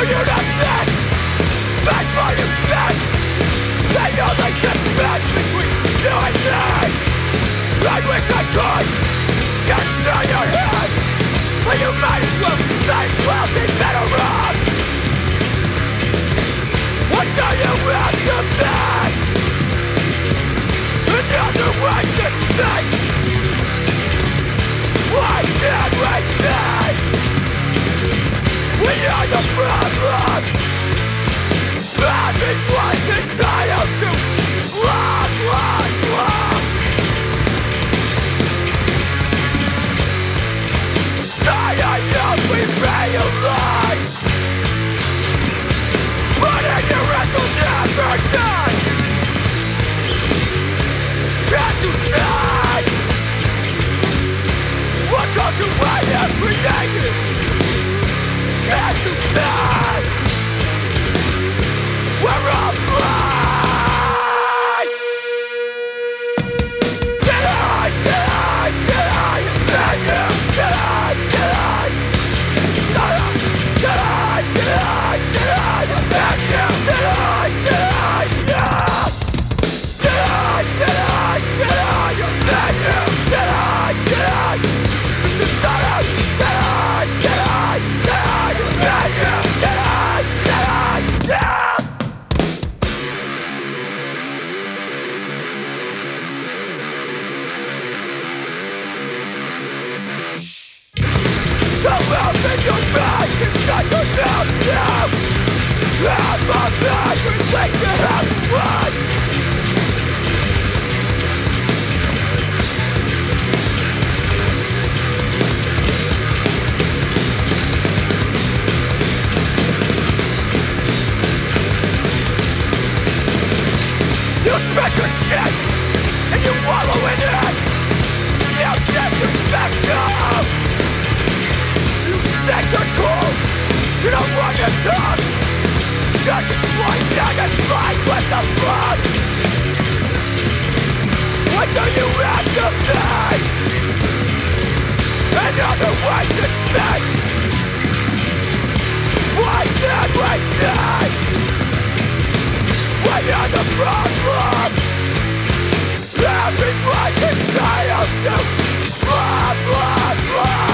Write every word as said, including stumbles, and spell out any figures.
you to think? Beg for you spend the only difference between you and me. I wish I could get through your head, but you might as well, might as well be better off. What do you have to beg? Another way to speak. Why can't we say we are the problem? Everyone's entitled to love, love, love. I hope we realize but ignorance will never die. Can't you see what culture we have created? Can't you see we're all blind? Did I, did I, did I offend you? Did I, did I? Did I, did I, did I, did I offend you? Did I, did I, yeah? Did I, did I, did I offend you? Did I, did I? Did I, did I, did I, did I offend you? Did I, did I, yeah? So open your eyes and shut your mouth now. Have a magic place to have one. You spit your shit and you wallow in it. You think you're special. You think you're cool. You don't want to talk. You're just flying down and flying with the flood. What do you have to say? Another way to speak. Why can't we say we are the problem? Everyone's entitled to blah, blah, blah.